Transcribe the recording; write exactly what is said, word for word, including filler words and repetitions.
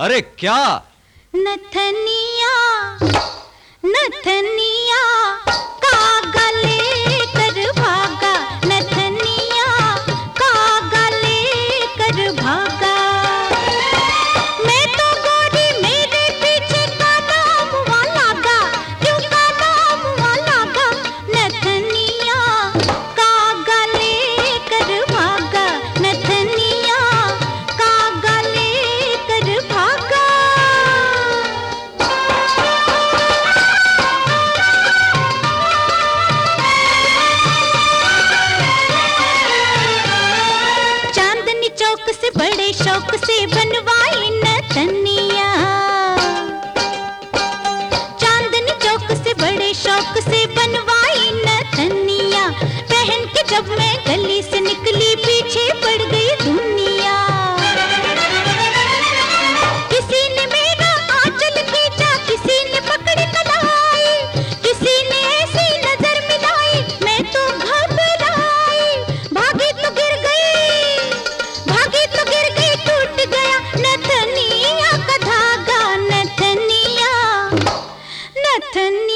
अरे क्या? नथनिया नथनिया कागा लेकर भागा, नथनिया कागा लेकर भागा। मैं तो गोरी मेरे पीछे काला मुआ लागा, क्यों काला मुआ लागा। नथनिया कागा लेकर भागा, नथनिया कागा लेकर भागा। चांदनी चौक से बड़े शौक से बनवाई नथनिया, चांदनी चौक से बड़े शौक से बनवाई नथनिया। पहन के जब मैं गली से निकली पीछे पड़ गई दुनिया। किसी ने मेरा आंचल खींचा, किसी ने पकड़ी कलाई, किसी ने ऐसी नजर मिलाई, मैं तो घबराई। भागी तो गिर गई, भागी तो गिर गई, टूट गया नथनिया का धागा। नथनिया नथनिया